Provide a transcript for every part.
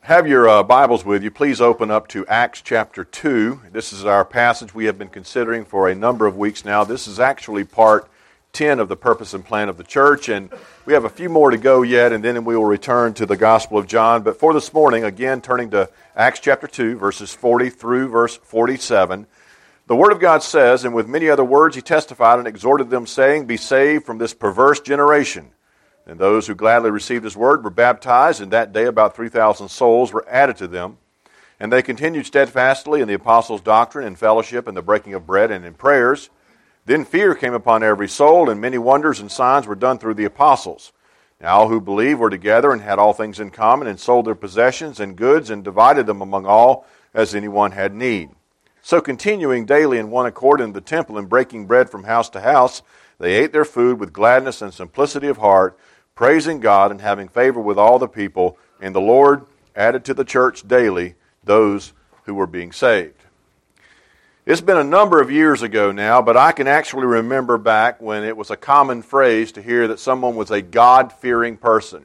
have your Bibles with you, please open up to Acts chapter 2. This is our passage we have been considering for a number of weeks now. This is actually part 10 of the purpose and plan of the church, and we have a few more to go yet, and then we will return to the Gospel of John. But for this morning, again, turning to Acts chapter 2, verses 40 through verse 47, the Word of God says, "And with many other words he testified and exhorted them, saying, Be saved from this perverse generation. And those who gladly received his word were baptized, and that day about 3,000 souls were added to them. And they continued steadfastly in the apostles' doctrine and fellowship and the breaking of bread and in prayers. Then fear came upon every soul, and many wonders and signs were done through the apostles. Now all who believed were together and had all things in common, and sold their possessions and goods, and divided them among all as anyone had need. So continuing daily in one accord in the temple and breaking bread from house to house, they ate their food with gladness and simplicity of heart, praising God and having favor with all the people, and the Lord added to the church daily those who were being saved." It's been a number of years ago now, but I can actually remember back when it was a common phrase to hear that someone was a God-fearing person.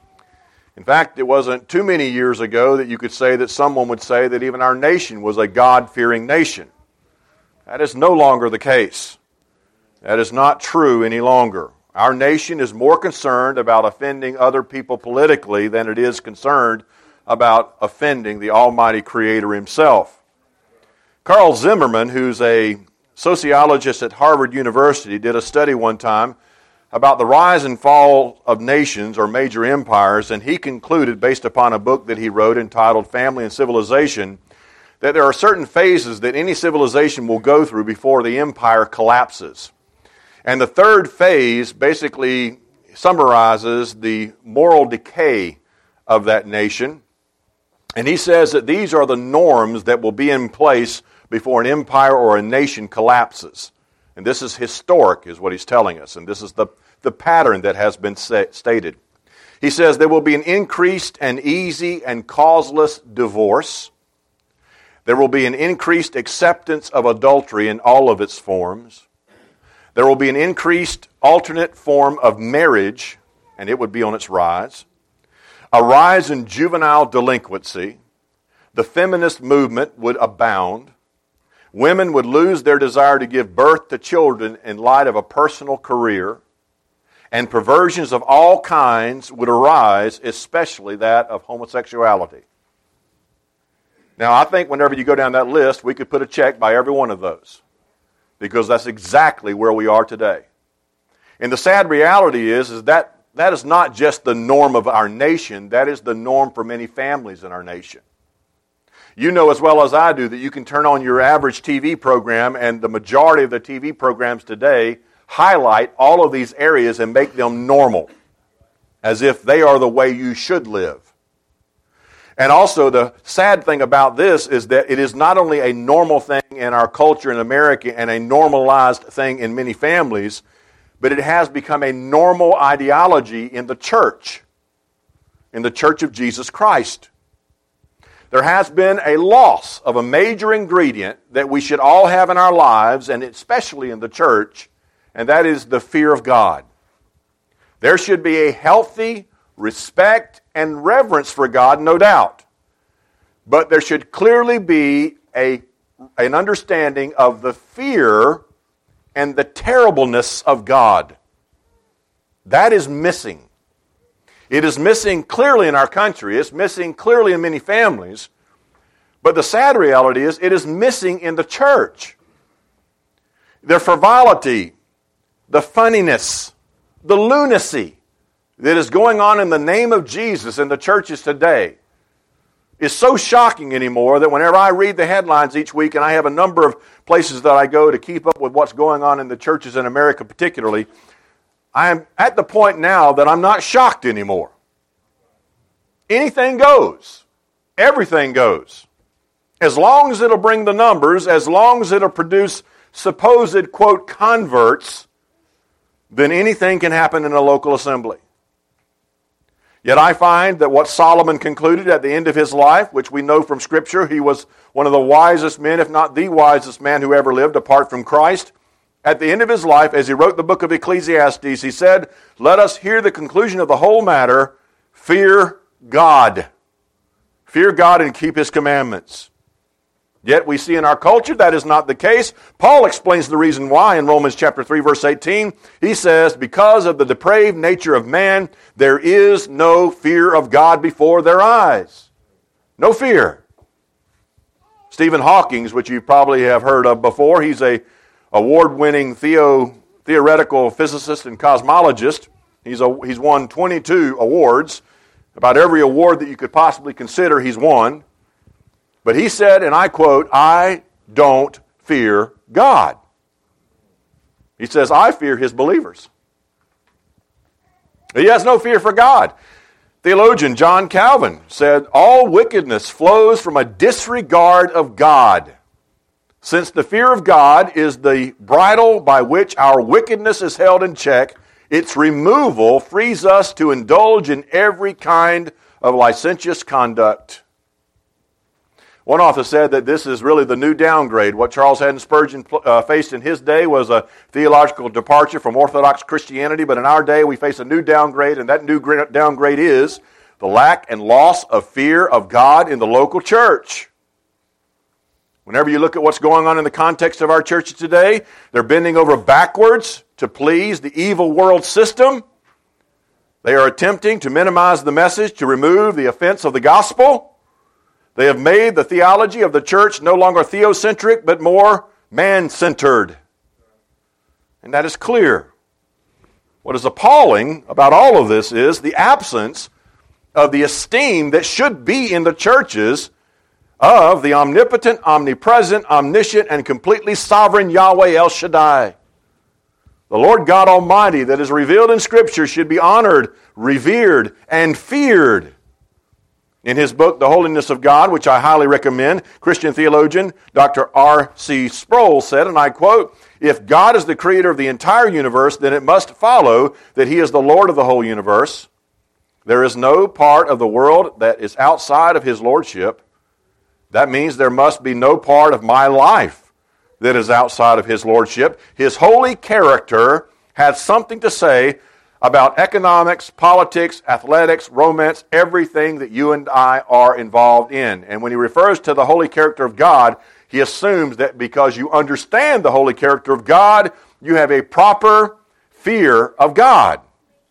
In fact, it wasn't too many years ago that you could say that someone would say that even our nation was a God-fearing nation. That is no longer the case. That is not true any longer. Our nation is more concerned about offending other people politically than it is concerned about offending the Almighty Creator Himself. Carl Zimmerman, who's a sociologist at Harvard University, did a study one time about the rise and fall of nations or major empires, and he concluded, based upon a book that he wrote entitled Family and Civilization, that there are certain phases that any civilization will go through before the empire collapses. And the third phase basically summarizes the moral decay of that nation. And he says that these are the norms that will be in place before an empire or a nation collapses. And this is historic, is what he's telling us. And this is the pattern that has been stated. He says there will be an increased and easy and causeless divorce. There will be an increased acceptance of adultery in all of its forms. There will be an increased alternate form of marriage, and it would be on its rise. A rise in juvenile delinquency. The feminist movement would abound. Women would lose their desire to give birth to children in light of a personal career. And perversions of all kinds would arise, especially that of homosexuality. Now, I think whenever you go down that list, we could put a check by every one of those, because that's exactly where we are today. And the sad reality is that is not just the norm of our nation, that is the norm for many families in our nation. You know as well as I do that you can turn on your average TV program, and the majority of the TV programs today highlight all of these areas and make them normal, as if they are the way you should live. And also the sad thing about this is that it is not only a normal thing in our culture in America and a normalized thing in many families, but it has become a normal ideology in the church of Jesus Christ. There has been a loss of a major ingredient that we should all have in our lives, and especially in the church, and that is the fear of God. There should be a healthy respect and reverence for God, no doubt. But there should clearly be an understanding of the fear and the terribleness of God. That is missing. It is missing clearly in our country. It's missing clearly in many families. But the sad reality is it is missing in the church. The frivolity, the funniness, the lunacy that is going on in the name of Jesus in the churches today is so shocking anymore that whenever I read the headlines each week, and I have a number of places that I go to keep up with what's going on in the churches in America particularly, I am at the point now that I'm not shocked anymore. Anything goes. Everything goes. As long as it'll bring the numbers, as long as it'll produce supposed, quote, converts, then anything can happen in a local assembly. Yet I find that what Solomon concluded at the end of his life, which we know from Scripture, he was one of the wisest men, if not the wisest man who ever lived apart from Christ. At the end of his life, as he wrote the book of Ecclesiastes, he said, "Let us hear the conclusion of the whole matter, fear God. Fear God and keep His commandments. Yet we see in our culture that is not the case. Paul explains the reason why in Romans chapter 3, verse 18. He says, because of the depraved nature of man, there is no fear of God before their eyes. No fear. Stephen Hawking, which you probably have heard of before, he's a award-winning theoretical physicist and cosmologist. He's won 22 awards. About every award that you could possibly consider, he's won. But he said, and I quote, I don't fear God. He says, I fear His believers. He has no fear for God. Theologian John Calvin said, all wickedness flows from a disregard of God. Since the fear of God is the bridle by which our wickedness is held in check, its removal frees us to indulge in every kind of licentious conduct. One author said that this is really the new downgrade. What Charles Haddon Spurgeon faced in his day was a theological departure from Orthodox Christianity, but in our day we face a new downgrade, and that new downgrade is the lack and loss of fear of God in the local church. Whenever you look at what's going on in the context of our churches today, they're bending over backwards to please the evil world system. They are attempting to minimize the message, to remove the offense of the gospel. They have made the theology of the church no longer theocentric, but more man-centered. And that is clear. What is appalling about all of this is the absence of the esteem that should be in the churches of the omnipotent, omnipresent, omniscient, and completely sovereign Yahweh El Shaddai. The Lord God Almighty that is revealed in Scripture should be honored, revered, and feared. In his book, The Holiness of God, which I highly recommend, Christian theologian Dr. R.C. Sproul said, and I quote, if God is the creator of the entire universe, then it must follow that He is the Lord of the whole universe. There is no part of the world that is outside of His lordship. That means there must be no part of my life that is outside of His lordship. His holy character has something to say about economics, politics, athletics, romance, everything that you and I are involved in. And when he refers to the holy character of God, he assumes that because you understand the holy character of God, you have a proper fear of God.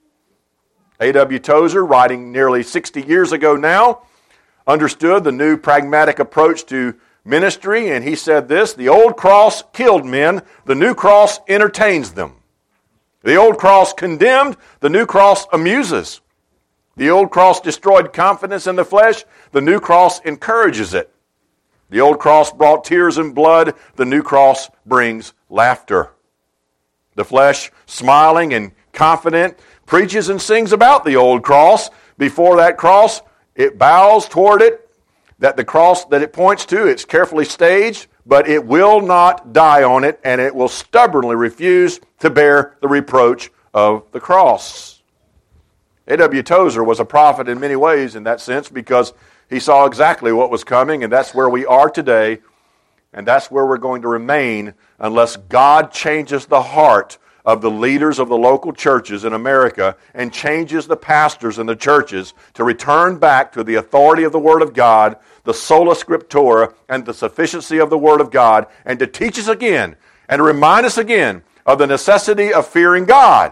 A.W. Tozer, writing nearly 60 years ago now, understood the new pragmatic approach to ministry, and he said this, the old cross killed men, the new cross entertains them. The old cross condemned, the new cross amuses. The old cross destroyed confidence in the flesh, the new cross encourages it. The old cross brought tears and blood, the new cross brings laughter. The flesh, smiling and confident, preaches and sings about the old cross. Before that cross, it bows toward it, that the cross that it points to, it's carefully staged, but it will not die on it, and it will stubbornly refuse to bear the reproach of the cross. A.W. Tozer was a prophet in many ways in that sense because he saw exactly what was coming, and that's where we are today, and that's where we're going to remain unless God changes the heart of the leaders of the local churches in America and changes the pastors in the churches to return back to the authority of the Word of God, the sola scriptura, and the sufficiency of the Word of God, and to teach us again and to remind us again of the necessity of fearing God.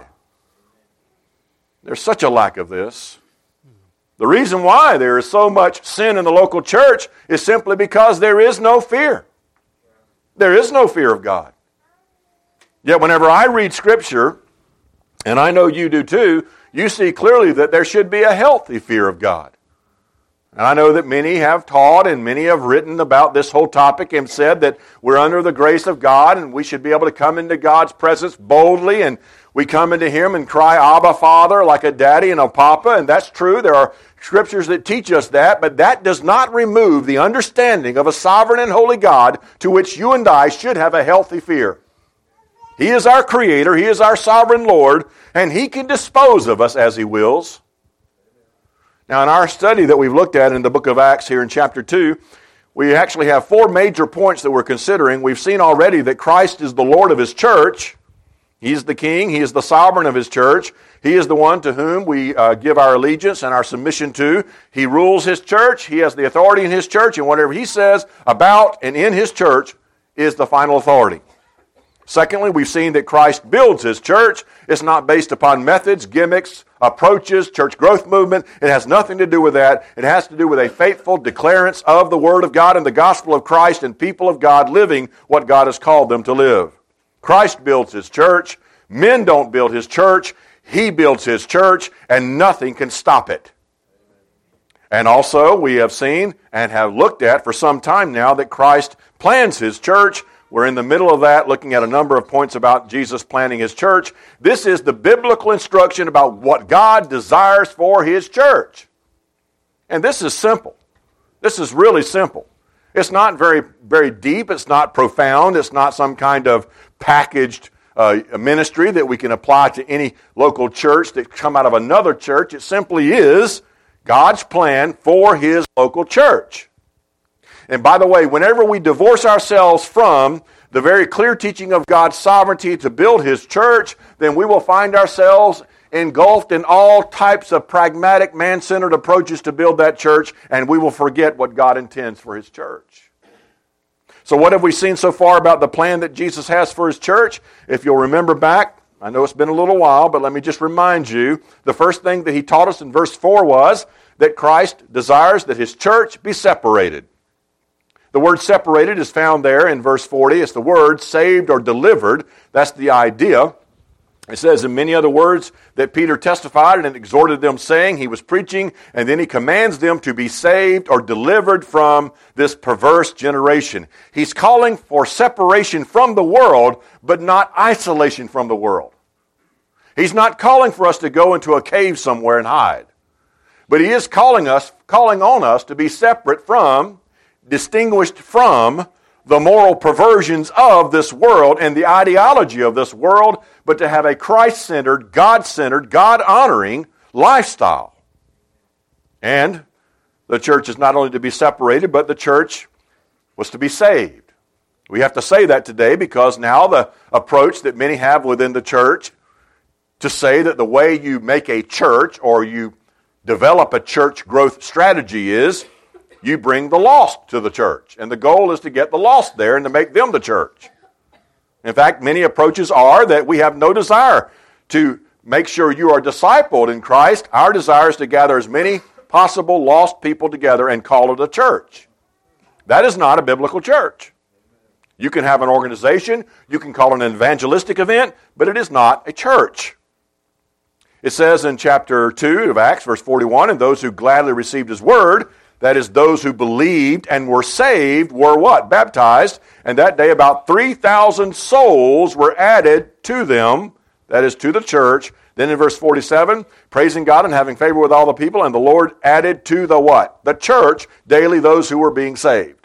There's such a lack of this. The reason why there is so much sin in the local church is simply because there is no fear. There is no fear of God. Yet whenever I read Scripture, and I know you do too, you see clearly that there should be a healthy fear of God. And I know that many have taught and many have written about this whole topic and said that we're under the grace of God and we should be able to come into God's presence boldly, and we come into Him and cry, Abba, Father, like a daddy and a papa, and that's true. There are scriptures that teach us that, but that does not remove the understanding of a sovereign and holy God to which you and I should have a healthy fear. He is our Creator, He is our sovereign Lord, and He can dispose of us as He wills. Now, in our study that we've looked at in the book of Acts here in chapter 2, we actually have 4 major points that we're considering. We've seen already that Christ is the Lord of His church. He's the king. He is the sovereign of his church. He is the one to whom we give our allegiance and our submission to. He rules his church. He has the authority in his church, and whatever he says about and in his church is the final authority. Secondly, we've seen that Christ builds his church. It's not based upon methods, gimmicks, approaches, church growth movement. It has nothing to do with that. It has to do with a faithful declarance of the Word of God and the gospel of Christ and people of God living what God has called them to live. Christ builds his church. Men don't build his church. He builds his church, and nothing can stop it. And also, we have seen and have looked at for some time now that Christ plans his church. We're in the middle of that, looking at a number of points about Jesus planning his church. This is the biblical instruction about what God desires for his church. And this is simple. This is really simple. It's not very, very deep. It's not profound. It's not some kind of packaged ministry that we can apply to any local church that come out of another church. It simply is God's plan for his local church. And by the way, whenever we divorce ourselves from the very clear teaching of God's sovereignty to build his church, then we will find ourselves engulfed in all types of pragmatic, man-centered approaches to build that church, and we will forget what God intends for his church. So what have we seen so far about the plan that Jesus has for his church? If you'll remember back, I know it's been a little while, but let me just remind you, the first thing that he taught us in verse 4 was that Christ desires that his church be separated. The word separated is found there in verse 40. It's the word saved or delivered. That's the idea. It says in many other words that Peter testified and exhorted them, saying he was preaching, and then he commands them to be saved or delivered from this perverse generation. He's calling for separation from the world, but not isolation from the world. He's not calling for us to go into a cave somewhere and hide. But he is calling on us to be separate from, distinguished from the moral perversions of this world and the ideology of this world, but to have a Christ-centered, God-centered, God-honoring lifestyle. And the church is not only to be separated, but the church was to be saved. We have to say that today because now the approach that many have within the church to say that the way you make a church or you develop a church growth strategy is you bring the lost to the church. And the goal is to get the lost there and to make them the church. In fact, many approaches are that we have no desire to make sure you are discipled in Christ. Our desire is to gather as many possible lost people together and call it a church. That is not a biblical church. You can have an organization, you can call it an evangelistic event, but it is not a church. It says in chapter 2 of Acts, verse 41, and those who gladly received his word, that is, those who believed and were saved, were what? Baptized. And that day about 3,000 souls were added to them, that is, to the church. Then in verse 47, praising God and having favor with all the people, and the Lord added to the what? The church, daily those who were being saved.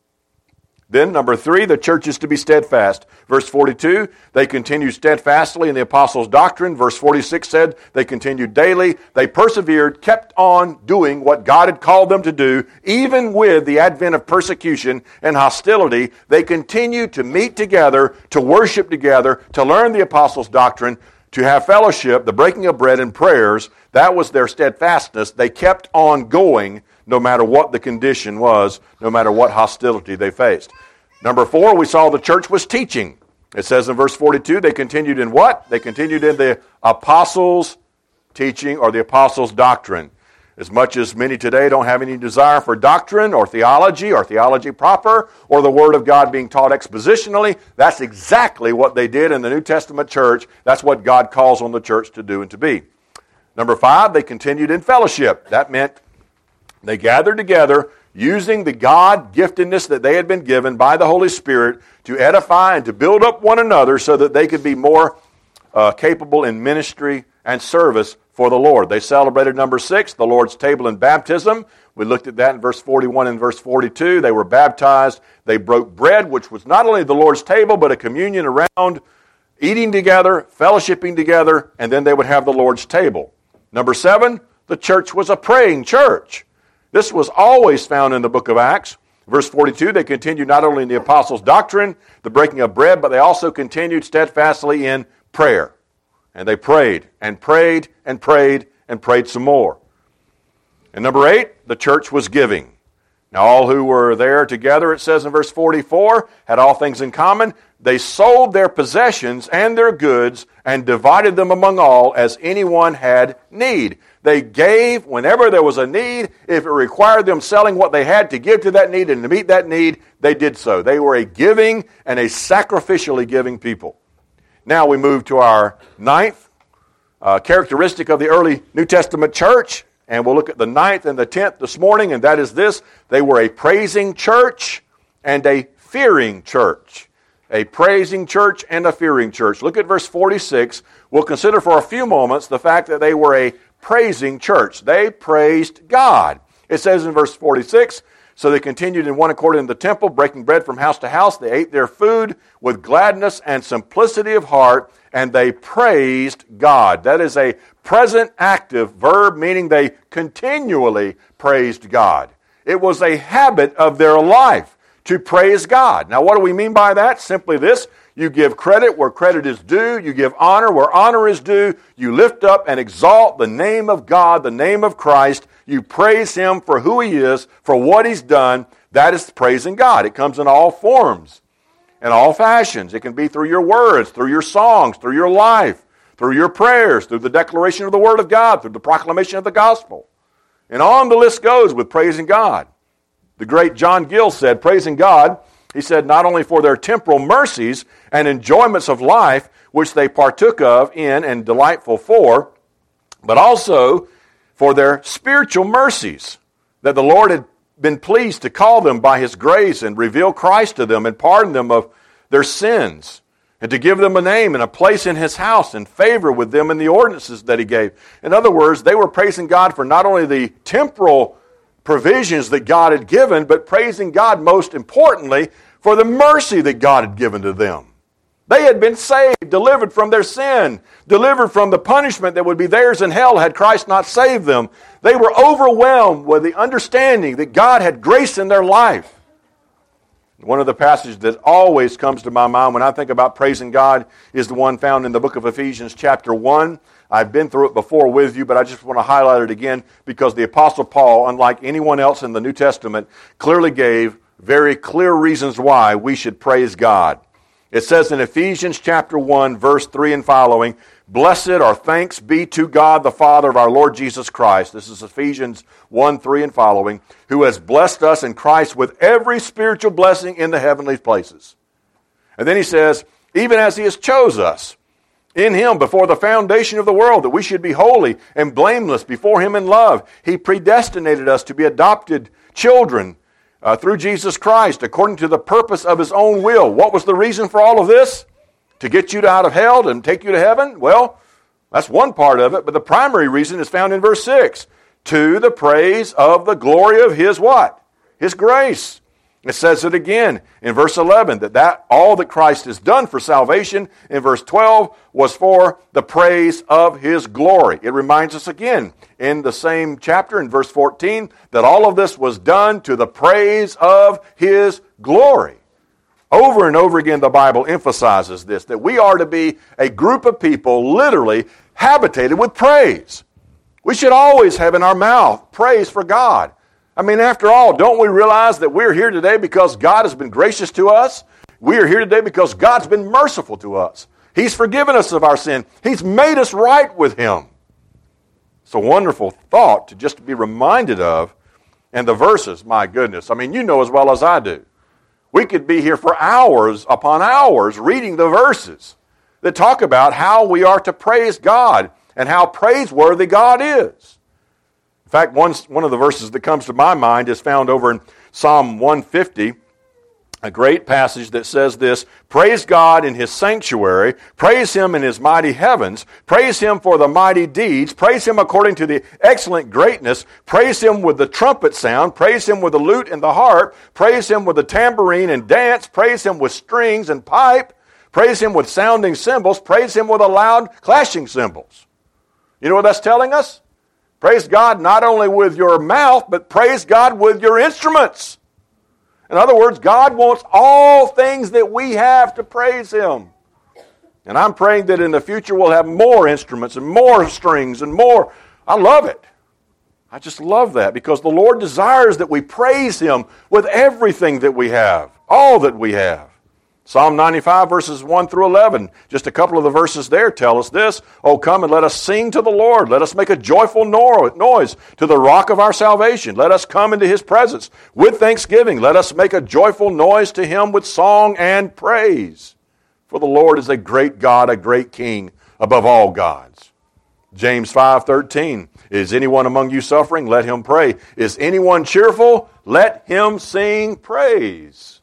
Then, number 3, the church is to be steadfast. Verse 42, they continued steadfastly in the apostles' doctrine. Verse 46 said they continued daily. They persevered, kept on doing what God had called them to do. Even with the advent of persecution and hostility, they continued to meet together, to worship together, to learn the apostles' doctrine, to have fellowship, the breaking of bread and prayers. That was their steadfastness. They kept on going no matter what the condition was, no matter what hostility they faced. Number 4, we saw the church was teaching. It says in verse 42, they continued in what? They continued in the apostles' teaching or the apostles' doctrine. As much as many today don't have any desire for doctrine or theology proper or the Word of God being taught expositionally, that's exactly what they did in the New Testament church. That's what God calls on the church to do and to be. Number 5, they continued in fellowship. That meant they gathered together using the God-giftedness that they had been given by the Holy Spirit to edify and to build up one another so that they could be more capable in ministry and service for the Lord. They celebrated number 6, the Lord's table and baptism. We looked at that in verse 41 and verse 42. They were baptized. They broke bread, which was not only the Lord's table, but a communion around, eating together, fellowshipping together, and then they would have the Lord's table. Number 7, the church was a praying church. This was always found in the book of Acts. Verse 42, they continued not only in the apostles' doctrine, the breaking of bread, but they also continued steadfastly in prayer. And they prayed and prayed and prayed and prayed some more. And number 8, the church was giving. Now all who were there together, it says in verse 44, had all things in common. They sold their possessions and their goods and divided them among all as anyone had need. They gave whenever there was a need. If it required them selling what they had to give to that need and to meet that need, they did so. They were a giving and a sacrificially giving people. Now we move to our 9th characteristic of the early New Testament church. And we'll look at the 9th and the 10th this morning, and that is this. They were a praising church and a fearing church. A praising church and a fearing church. Look at verse 46. We'll consider for a few moments the fact that they were a praising church. They praised God. It says in verse 46, so they continued in one accord in the temple, breaking bread from house to house. They ate their food with gladness and simplicity of heart, and they praised God. That is a present active verb, meaning they continually praised God. It was a habit of their life to praise God. Now, what do we mean by that? Simply this: you give credit where credit is due. You give honor where honor is due. You lift up and exalt the name of God, the name of Christ. You praise Him for who He is, for what He's done. That is praising God. It comes in all forms, in all fashions. It can be through your words, through your songs, through your life, through your prayers, through the declaration of the Word of God, through the proclamation of the gospel. And on the list goes with praising God. The great John Gill said, praising God, he said, not only for their temporal mercies and enjoyments of life, which they partook of in and delightful for, but also for their spiritual mercies, that the Lord had been pleased to call them by His grace and reveal Christ to them and pardon them of their sins, and to give them a name and a place in His house and favor with them in the ordinances that He gave. In other words, they were praising God for not only the temporal provisions that God had given, but praising God most importantly for the mercy that God had given to them. They had been saved, delivered from their sin, delivered from the punishment that would be theirs in hell had Christ not saved them. They were overwhelmed with the understanding that God had grace in their life. One of the passages that always comes to my mind when I think about praising God is the one found in the book of Ephesians chapter 1. I've been through it before with you, but I just want to highlight it again because the Apostle Paul, unlike anyone else in the New Testament, clearly gave very clear reasons why we should praise God. It says in Ephesians chapter 1, verse 3 and following, blessed or thanks be to God the Father of our Lord Jesus Christ. This is Ephesians 1, 3 and following, who has blessed us in Christ with every spiritual blessing in the heavenly places. And then he says, even as He has chose us in Him before the foundation of the world, that we should be holy and blameless before Him in love. He predestinated us to be adopted children through Jesus Christ, according to the purpose of His own will. What was the reason for all of this? To get you out of hell and take you to heaven? Well, that's one part of it, but the primary reason is found in verse 6. To the praise of the glory of His what? His grace. It says it again in verse 11, that all that Christ has done for salvation in verse 12 was for the praise of His glory. It reminds us again in the same chapter in verse 14 that all of this was done to the praise of His glory. Over and over again the Bible emphasizes this, that we are to be a group of people literally habitated with praise. We should always have in our mouth praise for God. I mean, after all, don't we realize that we're here today because God has been gracious to us? We are here today because God's been merciful to us. He's forgiven us of our sin. He's made us right with Him. It's a wonderful thought to just be reminded of. And the verses, my goodness, I mean, you know as well as I do. We could be here for hours upon hours reading the verses that talk about how we are to praise God and how praiseworthy God is. In fact, one of the verses that comes to my mind is found over in Psalm 150, a great passage that says this, praise God in His sanctuary, praise Him in His mighty heavens, praise Him for the mighty deeds, praise Him according to the excellent greatness, praise Him with the trumpet sound, praise Him with the lute and the harp, praise Him with the tambourine and dance, praise Him with strings and pipe, praise Him with sounding cymbals, praise Him with a loud clashing cymbals. You know what that's telling us? Praise God not only with your mouth, but praise God with your instruments. In other words, God wants all things that we have to praise Him. And I'm praying that in the future we'll have more instruments and more strings and more. I love it. I just love that because the Lord desires that we praise Him with everything that we have, all that we have. Psalm 95 verses 1 through 11, just a couple of the verses there tell us this. Oh, come and let us sing to the Lord. Let us make a joyful noise to the rock of our salvation. Let us come into His presence with thanksgiving. Let us make a joyful noise to Him with song and praise. For the Lord is a great God, a great King above all gods. James 5:13, is anyone among you suffering? Let him pray. Is anyone cheerful? Let him sing praise.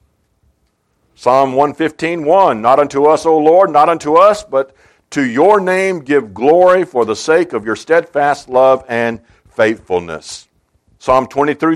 Psalm 115:1, not unto us, O Lord, not unto us, but to your name give glory for the sake of your steadfast love and faithfulness. Psalm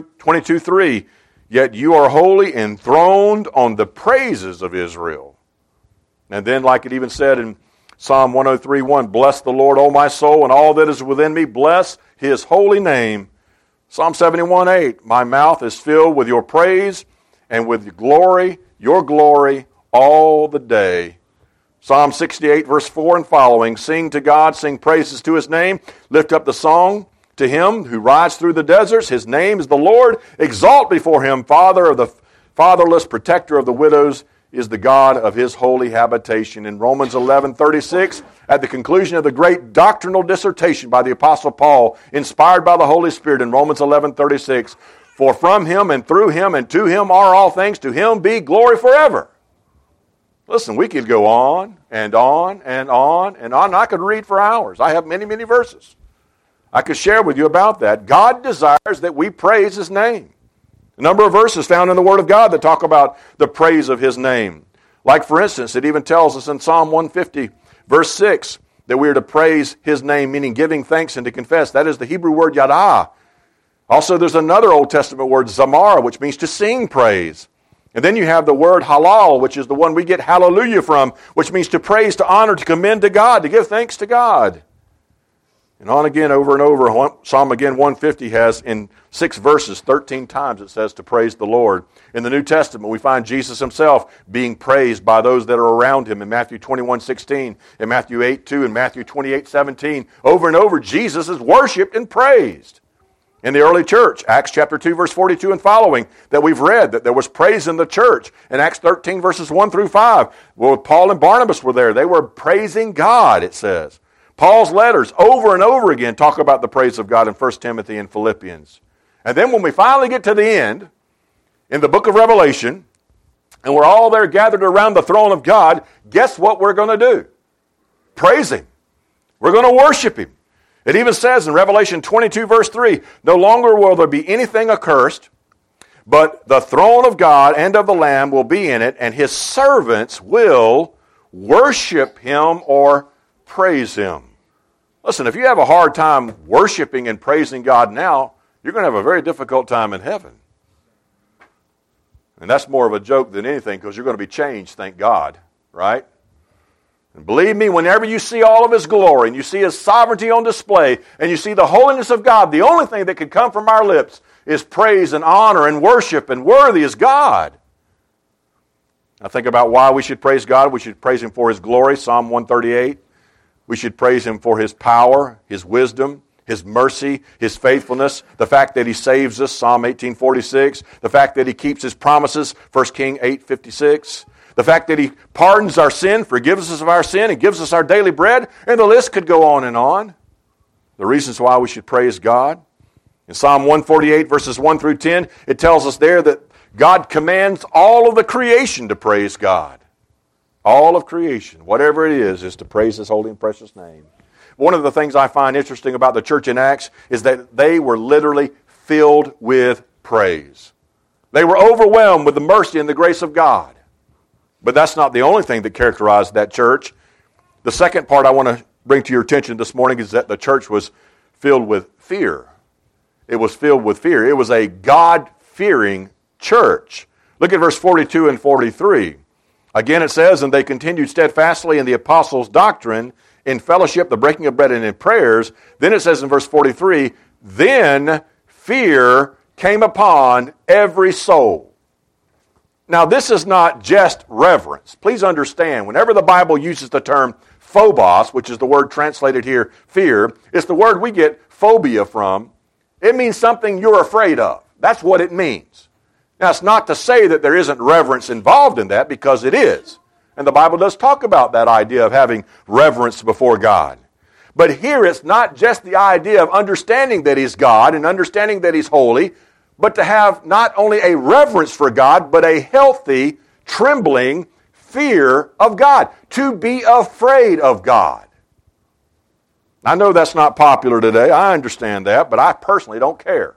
22:3, yet you are holy, enthroned on the praises of Israel. And then, like it even said in Psalm 103:1, bless the Lord, O my soul, and all that is within me, bless His holy name. Psalm 71:8, my mouth is filled with your praise and with your glory all the day. Psalm 68 verse 4 and following, sing to God, sing praises to His name, lift up the song to Him who rides through the deserts. His name is the Lord. Exalt before Him, Father of the fatherless, protector of the widows, is the God of His holy habitation. In Romans 11:36, at the conclusion of the great doctrinal dissertation by the Apostle Paul, inspired by the Holy Spirit in Romans 11:36, for from Him and through Him and to Him are all things, to Him be glory forever. Listen, we could go on and on and on and on. I could read for hours. I have many, many verses I could share with you about that. God desires that we praise His name. A number of verses found in the Word of God that talk about the praise of His name. Like, for instance, it even tells us in Psalm 150, verse 6, that we are to praise His name, meaning giving thanks and to confess. That is the Hebrew word yadah. Also, there's another Old Testament word, zamar, which means to sing praise. And then you have the word halal, which is the one we get hallelujah from, which means to praise, to honor, to commend to God, to give thanks to God. And on again, over and over, Psalm again 150 has in 6 verses, 13 times it says to praise the Lord. In the New Testament, we find Jesus Himself being praised by those that are around Him in Matthew 21:16, in Matthew 8:2, and Matthew 28:17. Over and over, Jesus is worshipped and praised. In the early church, Acts chapter 2, verse 42 and following, that we've read, that there was praise in the church. In Acts 13, verses 1 through 5, well, Paul and Barnabas were there. They were praising God, it says. Paul's letters over and over again talk about the praise of God in 1 Timothy and Philippians. And then when we finally get to the end, in the book of Revelation, and we're all there gathered around the throne of God, guess what we're going to do? Praise Him. We're going to worship Him. It even says in Revelation 22, verse 3, no longer will there be anything accursed, but the throne of God and of the Lamb will be in it, and His servants will worship Him or praise Him. Listen, if you have a hard time worshiping and praising God now, you're going to have a very difficult time in heaven. And that's more of a joke than anything because you're going to be changed, thank God, right? And believe me, whenever you see all of His glory and you see His sovereignty on display and you see the holiness of God, the only thing that could come from our lips is praise and honor and worship, and worthy is God. Now think about why we should praise God. We should praise Him for His glory, Psalm 138. We should praise Him for His power, His wisdom, His mercy, His faithfulness, the fact that He saves us, Psalm 18:46, the fact that He keeps His promises, 1 Kings 8:56, the fact that He pardons our sin, forgives us of our sin, and gives us our daily bread, and the list could go on and on. The reasons why we should praise God. In Psalm 148, verses 1 through 10, it tells us there that God commands all of the creation to praise God. All of creation, whatever it is to praise His holy and precious name. One of the things I find interesting about the church in Acts is that they were literally filled with praise. They were overwhelmed with the mercy and the grace of God. But that's not the only thing that characterized that church. The second part I want to bring to your attention this morning is that the church was filled with fear. It was filled with fear. It was a God-fearing church. Look at verse 42 and 43. Again it says, and they continued steadfastly in the apostles' doctrine, in fellowship, the breaking of bread, and in prayers. Then it says in verse 43, then fear came upon every soul. Now, this is not just reverence. Please understand, whenever the Bible uses the term phobos, which is the word translated here, fear, it's the word we get phobia from. It means something you're afraid of. That's what it means. Now, it's not to say that there isn't reverence involved in that, because it is. And the Bible does talk about that idea of having reverence before God. But here it's not just the idea of understanding that He's God and understanding that He's holy, but to have not only a reverence for God, but a healthy, trembling fear of God. To be afraid of God. I know that's not popular today. I understand that, but I personally don't care.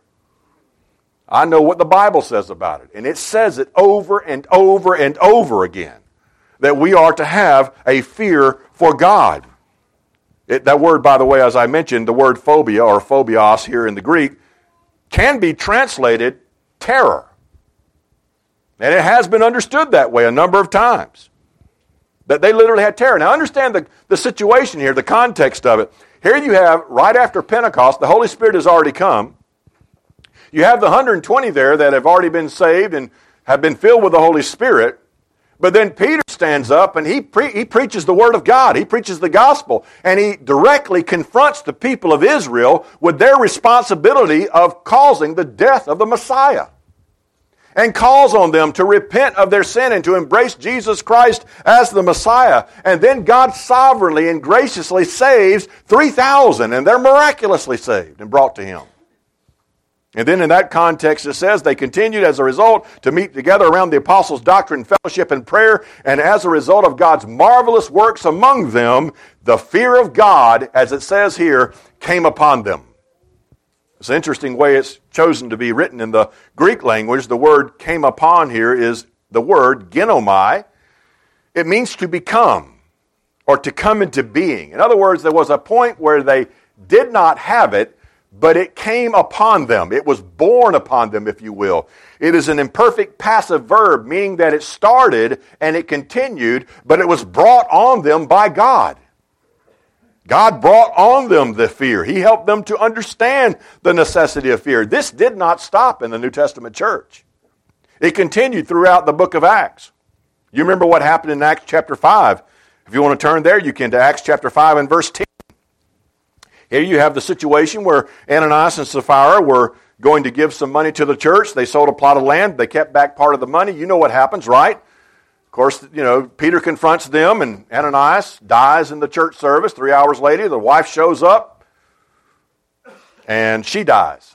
I know what the Bible says about it, and it says it over and over and over again, that we are to have a fear for God. That word, by the way, as I mentioned, the word phobia or phobios here in the Greek, can be translated terror. And it has been understood that way a number of times. That they literally had terror. Now understand the situation here, the context of it. Here you have, right after Pentecost, the Holy Spirit has already come. You have the 120 there that have already been saved and have been filled with the Holy Spirit. But then Peter stands up and he preaches the Word of God. He preaches the gospel. And he directly confronts the people of Israel with their responsibility of causing the death of the Messiah. And calls on them to repent of their sin and to embrace Jesus Christ as the Messiah. And then God sovereignly and graciously saves 3,000, and they're miraculously saved and brought to Him. And then in that context it says they continued as a result to meet together around the apostles' doctrine, fellowship, and prayer. And as a result of God's marvelous works among them, the fear of God, as it says here, came upon them. It's an interesting way it's chosen to be written in the Greek language. The word came upon here is the word ginomai. It means to become or to come into being. In other words, there was a point where they did not have it, but it came upon them. It was born upon them, if you will. It is an imperfect passive verb, meaning that it started and it continued, but it was brought on them by God. God brought on them the fear. He helped them to understand the necessity of fear. This did not stop in the New Testament church. It continued throughout the book of Acts. You remember what happened in Acts chapter 5. If you want to turn there, you can to Acts chapter 5 and verse 10. Here you have the situation where Ananias and Sapphira were going to give some money to the church. They sold a plot of land. They kept back part of the money. You know what happens, right? Of course, Peter confronts them, and Ananias dies in the church service. 3 hours later, the wife shows up, and she dies.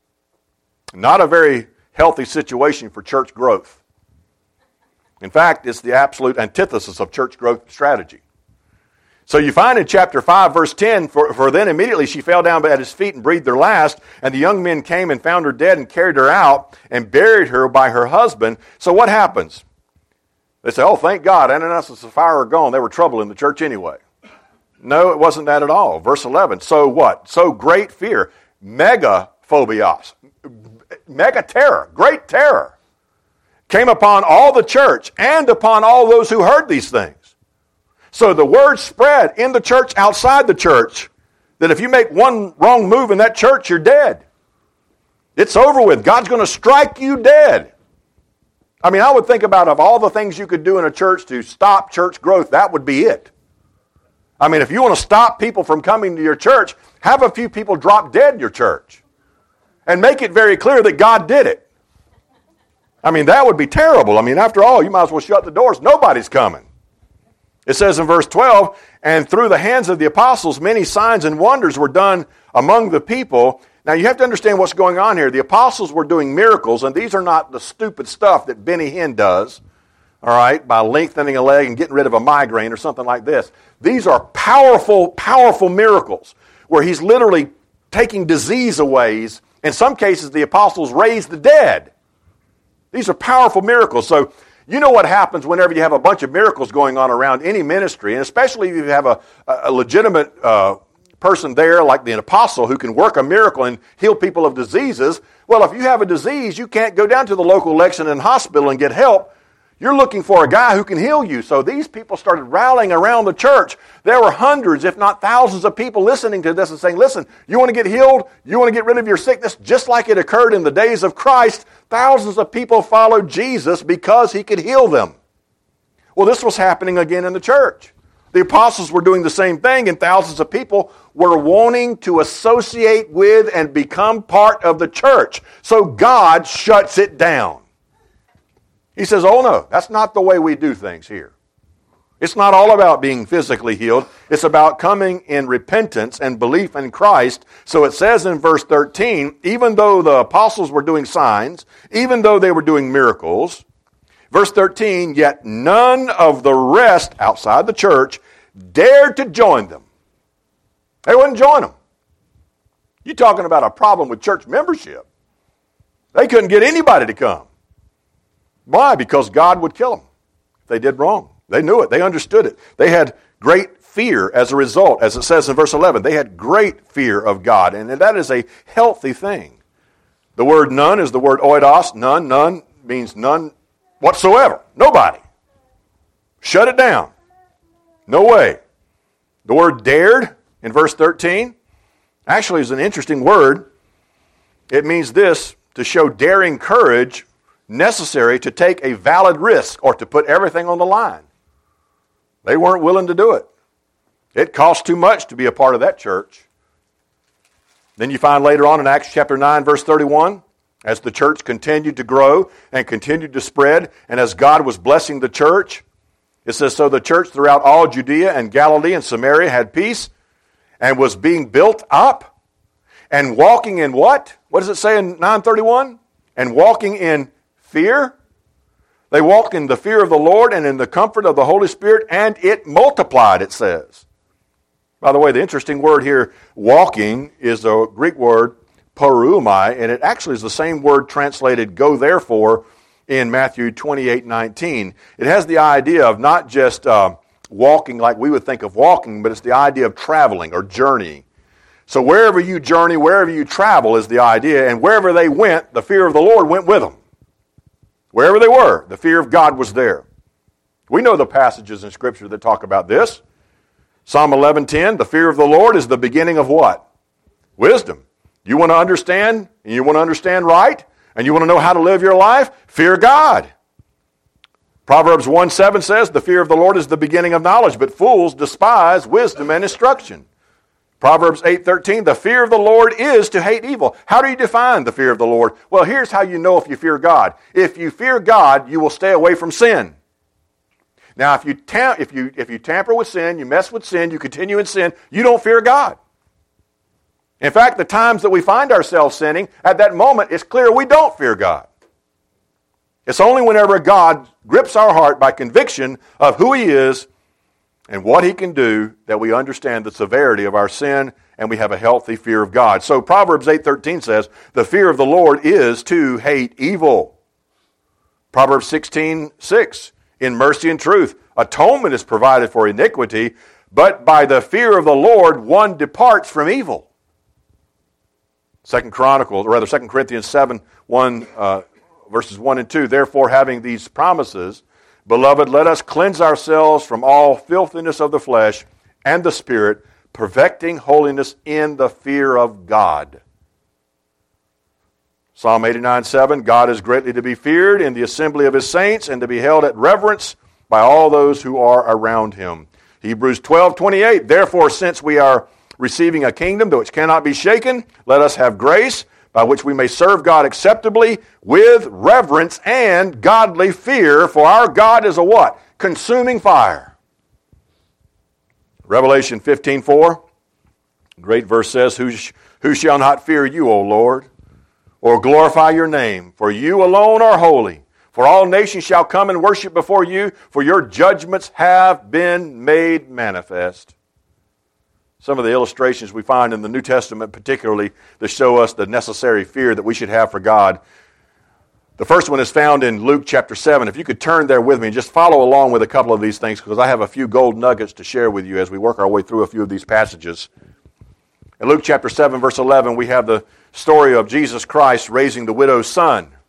Not a very healthy situation for church growth. In fact, it's the absolute antithesis of church growth strategy. So you find in chapter 5, verse 10, for then immediately she fell down at his feet and breathed her last, and the young men came and found her dead and carried her out and buried her by her husband. So what happens? They say, oh, thank God, Ananias and Sapphira are gone. They were trouble in the church anyway. No, it wasn't that at all. Verse 11, so what? So great fear, mega phobios, mega terror, great terror, came upon all the church and upon all those who heard these things. So the word spread in the church, outside the church, that if you make one wrong move in that church, you're dead. It's over with. God's going to strike you dead. I mean, I would think about of all the things you could do in a church to stop church growth, that would be it. I mean, if you want to stop people from coming to your church, have a few people drop dead in your church. And make it very clear that God did it. I mean, that would be terrible. I mean, after all, you might as well shut the doors. Nobody's coming. It says in verse 12, and through the hands of the apostles, many signs and wonders were done among the people. Now, you have to understand what's going on here. The apostles were doing miracles, and these are not the stupid stuff that Benny Hinn does, all right, by lengthening a leg and getting rid of a migraine or something like this. These are powerful, powerful miracles where he's literally taking disease away. In some cases, the apostles raised the dead. These are powerful miracles. So, you know what happens whenever you have a bunch of miracles going on around any ministry, and especially if you have a legitimate person there like the apostle who can work a miracle and heal people of diseases. Well, if you have a disease, you can't go down to the local Lexington hospital and get help. You're looking for a guy who can heal you. So these people started rallying around the church. There were hundreds, if not thousands of people listening to this and saying, listen, you want to get healed? You want to get rid of your sickness? Just like it occurred in the days of Christ, thousands of people followed Jesus because he could heal them. Well, this was happening again in the church. The apostles were doing the same thing, and thousands of people were wanting to associate with and become part of the church. So God shuts it down. He says, oh no, that's not the way we do things here. It's not all about being physically healed. It's about coming in repentance and belief in Christ. So it says in verse 13, even though the apostles were doing signs, even though they were doing miracles, verse 13, yet none of the rest outside the church dared to join them. They wouldn't join them. You're talking about a problem with church membership. They couldn't get anybody to come. Why? Because God would kill them if they did wrong. They knew it. They understood it. They had great fear as a result. As it says in verse 11, they had great fear of God, and that is a healthy thing. The word none is the word oidos. None means none whatsoever. Nobody. Shut it down. No way. The word dared in verse 13 actually is an interesting word. It means this, to show daring courage necessary to take a valid risk or to put everything on the line. They weren't willing to do it. It cost too much to be a part of that church. Then you find later on in Acts chapter 9, verse 31, as the church continued to grow and continued to spread, and as God was blessing the church, it says, so the church throughout all Judea and Galilee and Samaria had peace and was being built up and walking in what? What does it say in 9:31? And walking in fear. They walked in the fear of the Lord and in the comfort of the Holy Spirit, and it multiplied, it says. By the way, the interesting word here, walking, is the Greek word porumai, and it actually is the same word translated go therefore in Matthew 28:19. It has the idea of not just walking like we would think of walking, but it's the idea of traveling or journeying. So wherever you journey, wherever you travel is the idea, and wherever they went, the fear of the Lord went with them. Wherever they were, the fear of God was there. We know the passages in Scripture that talk about this. Psalm 11:10, the fear of the Lord is the beginning of what? Wisdom. You want to understand, and you want to understand right, and you want to know how to live your life? Fear God. Proverbs 1:7 says, the fear of the Lord is the beginning of knowledge, but fools despise wisdom and instruction. Proverbs 8:13, the fear of the Lord is to hate evil. How do you define the fear of the Lord? Well, here's how you know if you fear God. If you fear God, you will stay away from sin. Now, if you tamper with sin, you mess with sin, you continue in sin, you don't fear God. In fact, the times that we find ourselves sinning, at that moment, it's clear we don't fear God. It's only whenever God grips our heart by conviction of who He is and what He can do that we understand the severity of our sin and we have a healthy fear of God. So Proverbs 8:13 says, the fear of the Lord is to hate evil. Proverbs 16:6, in mercy and truth, atonement is provided for iniquity, but by the fear of the Lord one departs from evil. 2 Corinthians 7, verses 1 and 2, therefore having these promises, beloved, let us cleanse ourselves from all filthiness of the flesh and the spirit, perfecting holiness in the fear of God. Psalm 89:7, God is greatly to be feared in the assembly of His saints and to be held at reverence by all those who are around Him. Hebrews 12:28, therefore since we are receiving a kingdom which cannot be shaken, let us have grace by which we may serve God acceptably with reverence and godly fear, for our God is a what? Consuming fire. Revelation 15:4, great verse says, who shall not fear you, O Lord, or glorify your name? For you alone are holy. For all nations shall come and worship before you, for your judgments have been made manifest. Some of the illustrations we find in the New Testament particularly that show us the necessary fear that we should have for God. The first one is found in Luke chapter 7. If you could turn there with me and just follow along with a couple of these things, because I have a few gold nuggets to share with you as we work our way through a few of these passages. In Luke chapter 7, verse 11, we have the story of Jesus Christ raising the widow's son.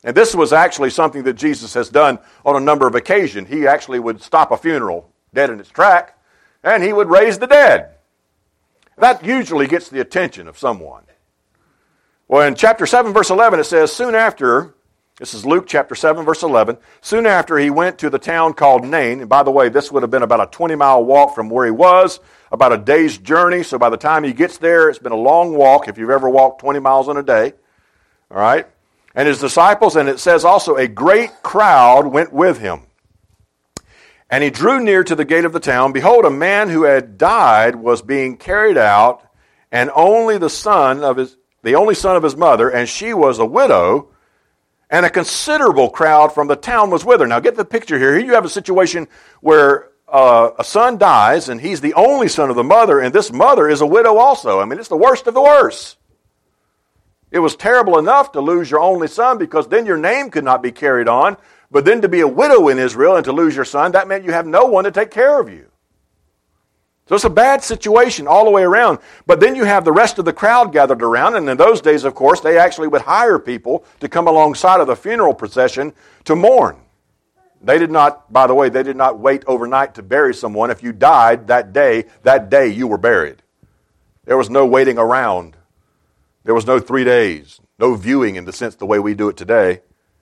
And this was actually something that Jesus has done on a number of occasions. He actually would stop a funeral dead in its track, and he would raise the dead. That usually gets the attention of someone. Well, in chapter 7, verse 11, it says, soon after, this is Luke chapter 7, verse 11, soon after he went to the town called Nain, and by the way, this would have been about a 20-mile walk from where he was, about a day's journey, so by the time he gets there, it's been a long walk, if you've ever walked 20 miles in a day, all right? And his disciples, and it says also, a great crowd went with him. And he drew near to the gate of the town. Behold, a man who had died was being carried out, and the only son of his mother, and she was a widow, and a considerable crowd from the town was with her. Now get the picture here. Here you have a situation where a son dies, and he's the only son of the mother, and this mother is a widow also. I mean, it's the worst of the worst. It was terrible enough to lose your only son because then your name could not be carried on. But then to be a widow in Israel and to lose your son, that meant you have no one to take care of you. So it's a bad situation all the way around. But then you have the rest of the crowd gathered around. And in those days, of course, they actually would hire people to come alongside of the funeral procession to mourn. They did not, by the way, they did not wait overnight to bury someone. If you died that day you were buried. There was no waiting around. There was no 3 days, no viewing in the sense the way we do it today.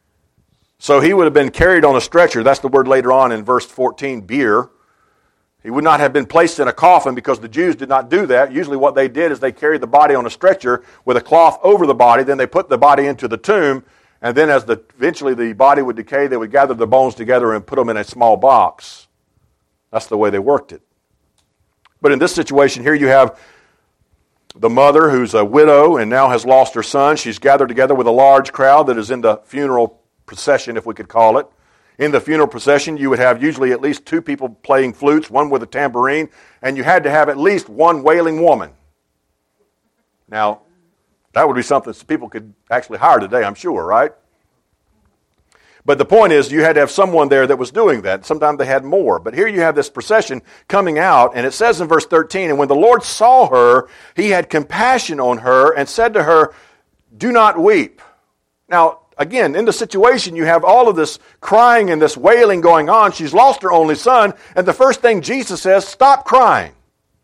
So he would have been carried on a stretcher. That's the word later on in verse 14, bier. He would not have been placed in a coffin because the Jews did not do that. Usually what they did is they carried the body on a stretcher with a cloth over the body. Then they put the body into the tomb. And then as eventually the body would decay, they would gather the bones together and put them in a small box. That's the way they worked it. But in this situation here you have the mother who's a widow and now has lost her son. She's gathered together with a large crowd that is in the funeral procession, if we could call it. In the funeral procession, you would have usually at least 2 people playing flutes, one with a tambourine, and you had to have at least one wailing woman. Now, that would be something people could actually hire today, I'm sure, right? But the point is, you had to have someone there that was doing that. Sometimes they had more. But here you have this procession coming out, and it says in verse 13, and when the Lord saw her, he had compassion on her and said to her, do not weep. Now, again, in the situation, you have all of this crying and this wailing going on. She's lost her only son, and the first thing Jesus says, stop crying.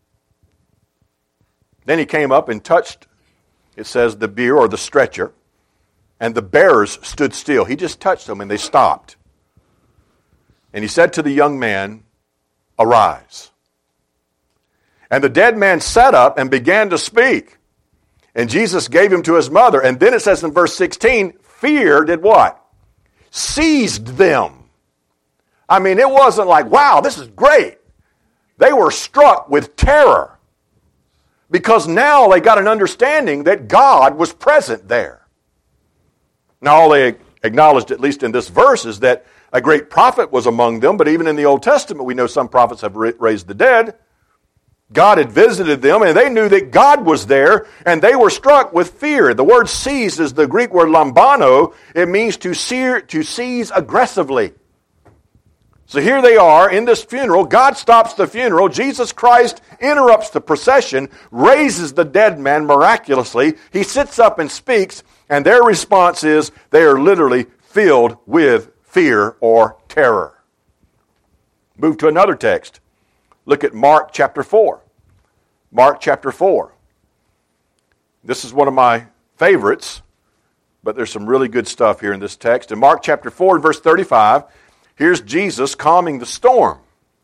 Then he came up and touched, it says, the bier or the stretcher. And the bearers stood still. He just touched them and they stopped. And he said to the young man, arise. And the dead man sat up and began to speak. And Jesus gave him to his mother. And then it says in verse 16, fear did what? Seized them. I mean, it wasn't like, wow, this is great. They were struck with terror. Because now they got an understanding that God was present there. Now, all they acknowledged, at least in this verse, is that a great prophet was among them, but even in the Old Testament, we know some prophets have raised the dead. God had visited them, and they knew that God was there, and they were struck with fear. The word seize is the Greek word lambano. It means to seize aggressively. So here they are in this funeral. God stops the funeral. Jesus Christ interrupts the procession, raises the dead man miraculously. He sits up and speaks, and their response is they are literally filled with fear or terror. Move to another text. Look at Mark chapter 4. Mark chapter 4. This is one of my favorites, but there's some really good stuff here in this text. In Mark chapter 4, verse 35, here's Jesus calming the storm.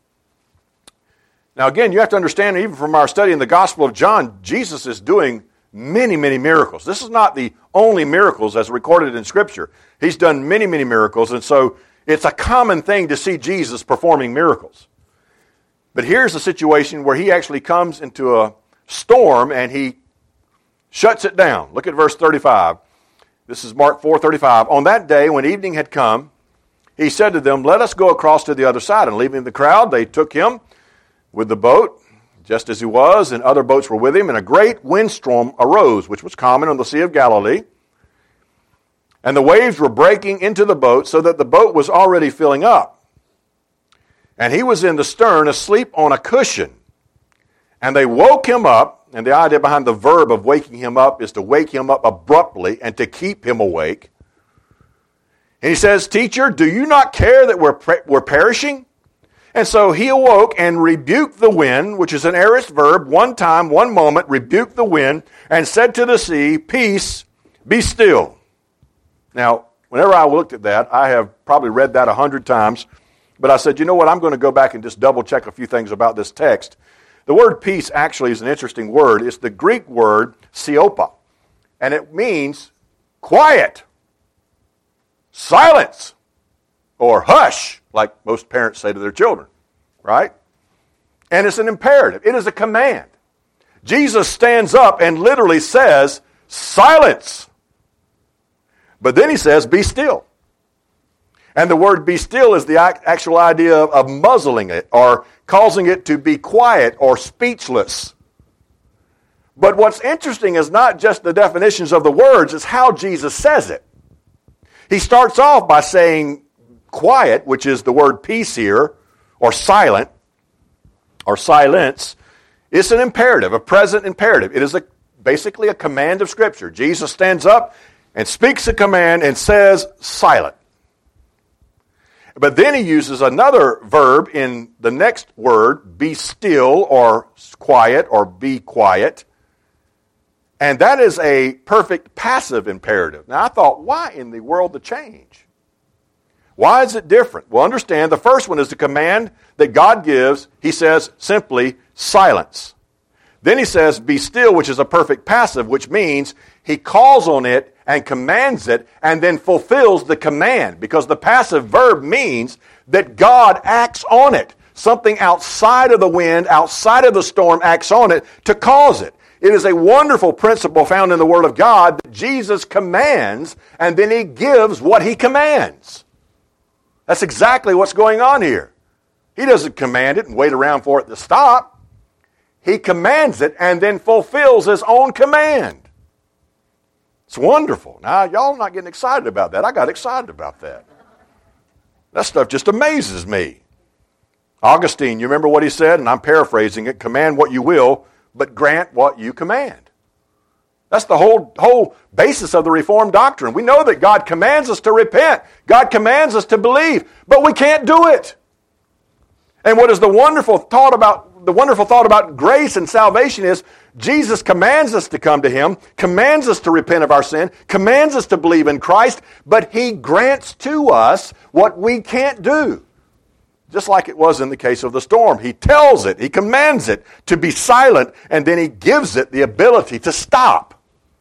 Now again, you have to understand, even from our study in the Gospel of John, Jesus is doing many, many miracles. This is not the only miracles as recorded in Scripture. He's done many, many miracles, and so it's a common thing to see Jesus performing miracles. But here's a situation where he actually comes into a storm and he shuts it down. Look at verse 35. This is Mark 4:35. On that day, when evening had come, he said to them, let us go across to the other side. And leaving the crowd, they took him with the boat, just as he was, and other boats were with him, and a great windstorm arose, which was common on the Sea of Galilee. And the waves were breaking into the boat, so that the boat was already filling up. And he was in the stern, asleep on a cushion. And they woke him up, and the idea behind the verb of waking him up is to wake him up abruptly and to keep him awake. And he says, Teacher, do you not care that we're perishing? And so he awoke and rebuked the wind, which is an aorist verb, one time, one moment, rebuked the wind, and said to the sea, Peace, be still. Now, whenever I looked at that, I have probably read that 100 times, but I said, you know what, I'm going to go back and just double check a few things about this text. The word peace actually is an interesting word. It's the Greek word siopa, and it means quiet, silence, or hush, like most parents say to their children, right? And it's an imperative. It is a command. Jesus stands up and literally says, silence. But then he says, be still. And the word be still is the actual idea of muzzling it or causing it to be quiet or speechless. But what's interesting is not just the definitions of the words, it's how Jesus says it. He starts off by saying quiet, which is the word peace here, or silent, or silence. It's an imperative, a present imperative. It is basically a command of Scripture. Jesus stands up and speaks a command and says silent. But then he uses another verb in the next word, be still or quiet or be quiet. And that is a perfect passive imperative. Now I thought, why in the world the change? Why is it different? Well, understand, the first one is the command that God gives. He says simply, silence. Then he says, be still, which is a perfect passive, which means he calls on it and commands it and then fulfills the command. Because the passive verb means that God acts on it. Something outside of the wind, outside of the storm acts on it to cause it. It is a wonderful principle found in the Word of God that Jesus commands and then he gives what he commands. That's exactly what's going on here. He doesn't command it and wait around for it to stop. He commands it and then fulfills his own command. It's wonderful. Now, y'all not getting excited about that. I got excited about that. That stuff just amazes me. Augustine, you remember what he said? And I'm paraphrasing it. Command what you will, but grant what you command. That's the whole basis of the Reformed doctrine. We know that God commands us to repent. God commands us to believe, but we can't do it. And what is the wonderful thought about grace and salvation is Jesus commands us to come to him, commands us to repent of our sin, commands us to believe in Christ, but he grants to us what we can't do. Just like it was in the case of the storm. He tells it, he commands it to be silent, and then he gives it the ability to stop.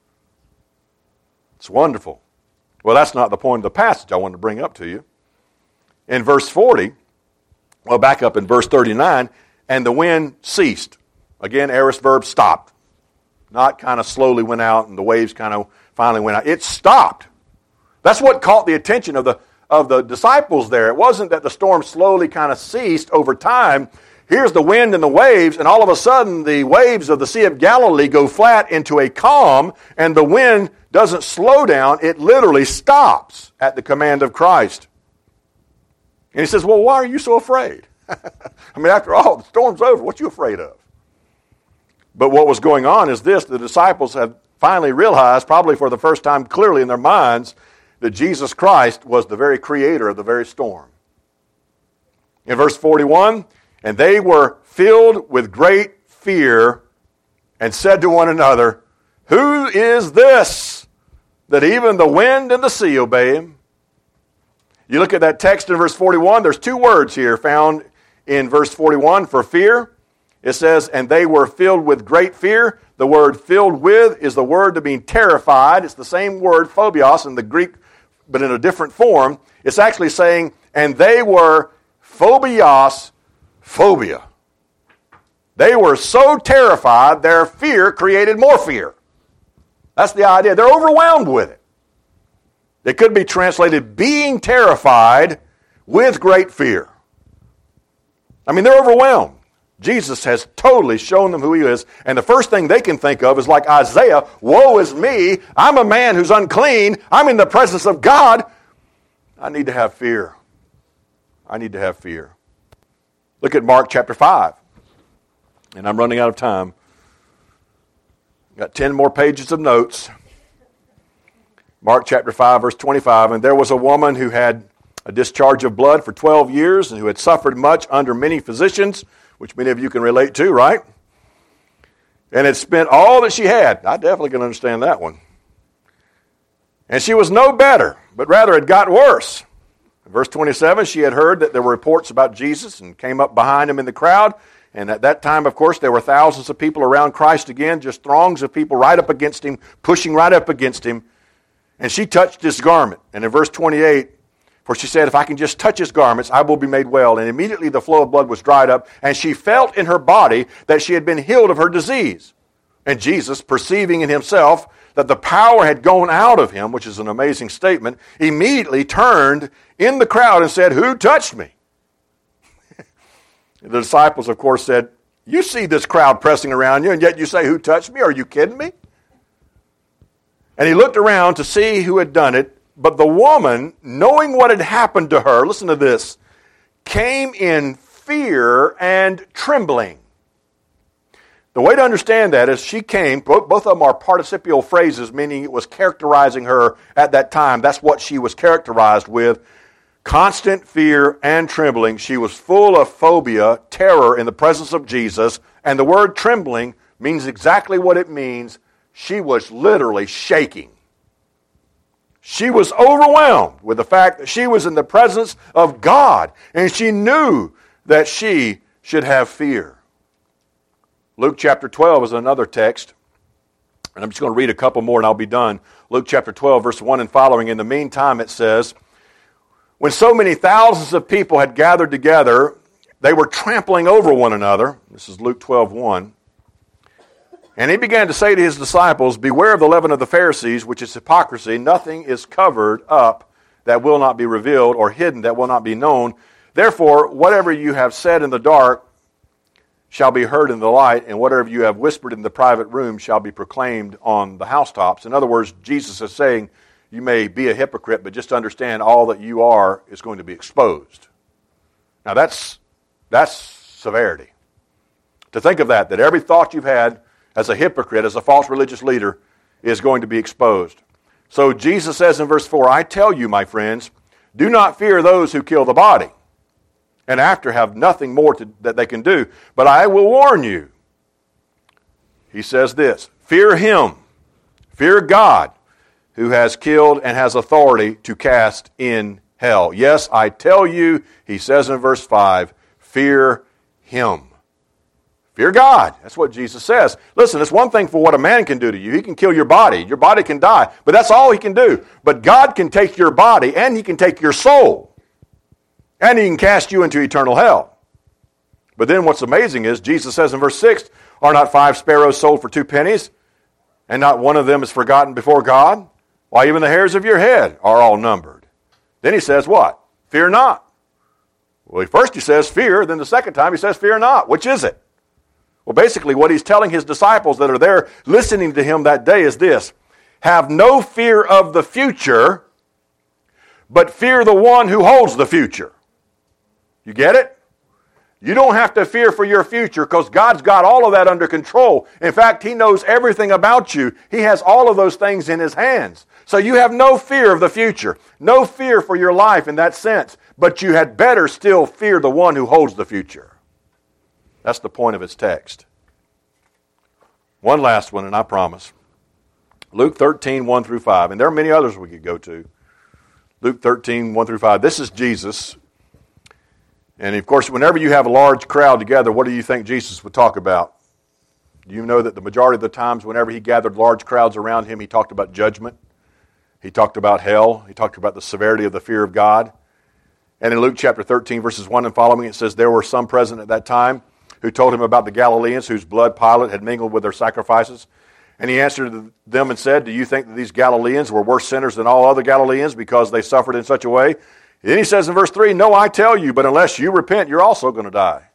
It's wonderful. Well, that's not the point of the passage I wanted to bring up to you. In verse 40, well, back up in verse 39, and the wind ceased. Again, aorist verb, stopped. Not kind of slowly went out and the waves kind of finally went out. It stopped. That's what caught the attention of the disciples there. It wasn't that the storm slowly kind of ceased over time. Here's the wind and the waves, and all of a sudden the waves of the Sea of Galilee go flat into a calm, and the wind doesn't slow down. It literally stops at the command of Christ. And he says, well, why are you so afraid? I mean, after all, the storm's over. What are you afraid of? But what was going on is this. The disciples had finally realized, probably for the first time clearly in their minds, that Jesus Christ was the very creator of the very storm. In verse 41, and they were filled with great fear and said to one another, who is this that even the wind and the sea obey him? You look at that text in verse 41, there's two words here found in verse 41 for fear. It says, and they were filled with great fear. The word filled with is the word to being terrified. It's the same word, phobios, in the Greek, but in a different form. It's actually saying, and they were phobios, phobia. They were so terrified, their fear created more fear. That's the idea. They're overwhelmed with it. It could be translated being terrified with great fear. I mean, they're overwhelmed. Jesus has totally shown them who he is, and the first thing they can think of is like Isaiah, woe is me, I'm a man who's unclean, I'm in the presence of God. I need to have fear. I need to have fear. Look at Mark chapter 5, and I'm running out of time. Got 10 more pages of notes. Mark chapter 5, verse 25, and there was a woman who had a discharge of blood for 12 years and who had suffered much under many physicians, which many of you can relate to, right? And had spent all that she had. I definitely can understand that one. And she was no better, but rather had got worse. In verse 27, she had heard that there were reports about Jesus and came up behind him in the crowd. And at that time, of course, there were thousands of people around Christ again, just throngs of people right up against him, pushing right up against him. And she touched his garment. And in verse 28, for she said, if I can just touch his garments, I will be made well. And immediately the flow of blood was dried up, and she felt in her body that she had been healed of her disease. And Jesus, perceiving in himself that the power had gone out of him, which is an amazing statement, immediately turned in the crowd and said, who touched me? The disciples, of course, said, you see this crowd pressing around you, and yet you say, who touched me? Are you kidding me? And he looked around to see who had done it. But the woman, knowing what had happened to her, listen to this, came in fear and trembling. The way to understand that is she came, both of them are participial phrases, meaning it was characterizing her at that time. That's what she was characterized with. Constant fear and trembling. She was full of phobia, terror in the presence of Jesus. And the word trembling means exactly what it means. She was literally shaking. She was overwhelmed with the fact that she was in the presence of God, and she knew that she should have fear. Luke chapter 12 is another text, and I'm just going to read a couple more and I'll be done. Luke chapter 12, verse 1 and following. In the meantime, it says, when so many thousands of people had gathered together, they were trampling over one another. This is Luke 12:1. And he began to say to his disciples, beware of the leaven of the Pharisees, which is hypocrisy. Nothing is covered up that will not be revealed, or hidden that will not be known. Therefore, whatever you have said in the dark shall be heard in the light, and whatever you have whispered in the private room shall be proclaimed on the housetops. In other words, Jesus is saying, you may be a hypocrite, but just understand all that you are is going to be exposed. Now that's severity. To think of that every thought you've had as a hypocrite, as a false religious leader, is going to be exposed. So Jesus says in verse 4, I tell you, my friends, do not fear those who kill the body, and after have nothing more that they can do, but I will warn you. He says this, fear him, fear God, who has killed and has authority to cast in hell. Yes, I tell you, he says in verse 5, fear him. Fear God. That's what Jesus says. Listen, it's one thing for what a man can do to you. He can kill your body. Your body can die. But that's all he can do. But God can take your body and he can take your soul. And he can cast you into eternal hell. But then what's amazing is Jesus says in verse 6, are not 5 sparrows sold for 2 pennies? And not one of them is forgotten before God? Why, even the hairs of your head are all numbered. Then he says what? Fear not. Well, first he says fear. Then the second time he says fear not. Which is it? Well, basically what he's telling his disciples that are there listening to him that day is this. Have no fear of the future, but fear the one who holds the future. You get it? You don't have to fear for your future because God's got all of that under control. In fact, he knows everything about you. He has all of those things in his hands. So you have no fear of the future, no fear for your life in that sense, but you had better still fear the one who holds the future. That's the point of its text. One last one, and I promise. Luke 13, 1 through 5. And there are many others we could go to. Luke 13, 1 through 5. This is Jesus. And of course, whenever you have a large crowd together, what do you think Jesus would talk about? Do you know that the majority of the times whenever he gathered large crowds around him, he talked about judgment? He talked about hell. He talked about the severity of the fear of God. And in Luke chapter 13, verses 1 and following, it says, there were some present at that time who told him about the Galileans whose blood Pilate had mingled with their sacrifices. And he answered them and said, do you think that these Galileans were worse sinners than all other Galileans because they suffered in such a way? Then he says in verse 3, no, I tell you, but unless you repent, you're also going to die.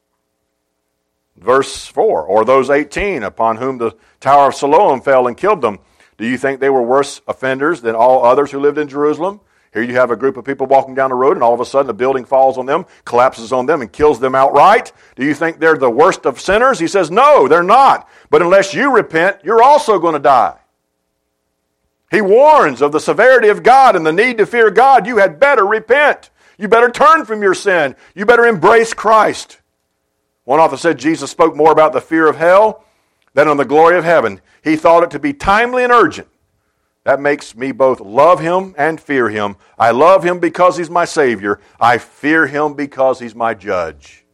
Verse 4, or those 18 upon whom the tower of Siloam fell and killed them, do you think they were worse offenders than all others who lived in Jerusalem? Here you have a group of people walking down the road, and all of a sudden a building falls on them, collapses on them, and kills them outright. Do you think they're the worst of sinners? He says, no, they're not. But unless you repent, you're also going to die. He warns of the severity of God and the need to fear God. You had better repent. You better turn from your sin. You better embrace Christ. One author said Jesus spoke more about the fear of hell than on the glory of heaven. He thought it to be timely and urgent. That makes me both love Him and fear Him. I love Him because He's my Savior. I fear Him because He's my judge.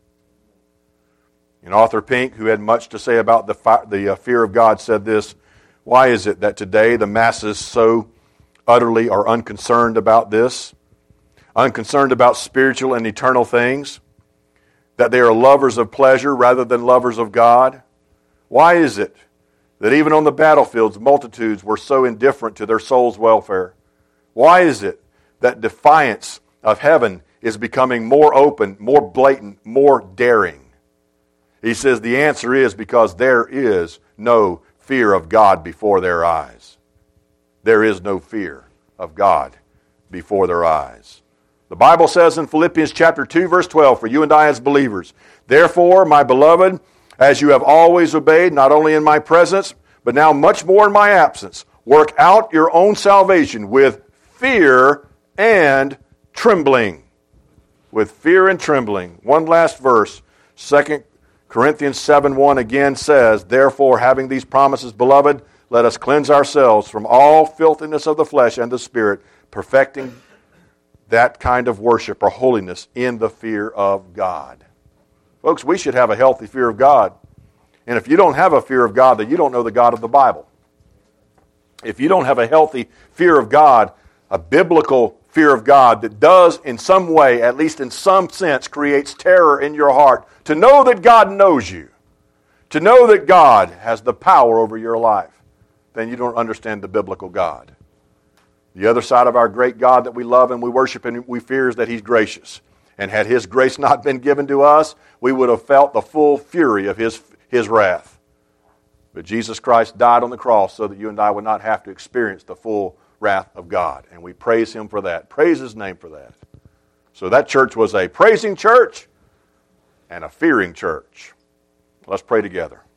And Arthur Pink, who had much to say about the fear of God, said this: why is it that today the masses so utterly are unconcerned about this? Unconcerned about spiritual and eternal things? That they are lovers of pleasure rather than lovers of God? Why is it that even on the battlefields multitudes were so indifferent to their soul's welfare? Why is it that defiance of heaven is becoming more open, more blatant, more daring? He says the answer is because there is no fear of God before their eyes. There is no fear of God before their eyes. The Bible says in Philippians chapter 2, verse 12, for you and I as believers, therefore, my beloved, as you have always obeyed, not only in my presence, but now much more in my absence, work out your own salvation with fear and trembling. With fear and trembling. One last verse, 2 Corinthians 7:1 again says, therefore, having these promises, beloved, let us cleanse ourselves from all filthiness of the flesh and the spirit, perfecting that kind of worship or holiness in the fear of God. Folks, we should have a healthy fear of God. And if you don't have a fear of God, then you don't know the God of the Bible. If you don't have a healthy fear of God, a biblical fear of God that does in some way, at least in some sense, creates terror in your heart, to know that God knows you, to know that God has the power over your life, then you don't understand the biblical God. The other side of our great God that we love and we worship and we fear is that He's gracious. And had His grace not been given to us, we would have felt the full fury of His wrath. But Jesus Christ died on the cross so that you and I would not have to experience the full wrath of God. And we praise Him for that. Praise His name for that. So that church was a praising church and a fearing church. Let's pray together.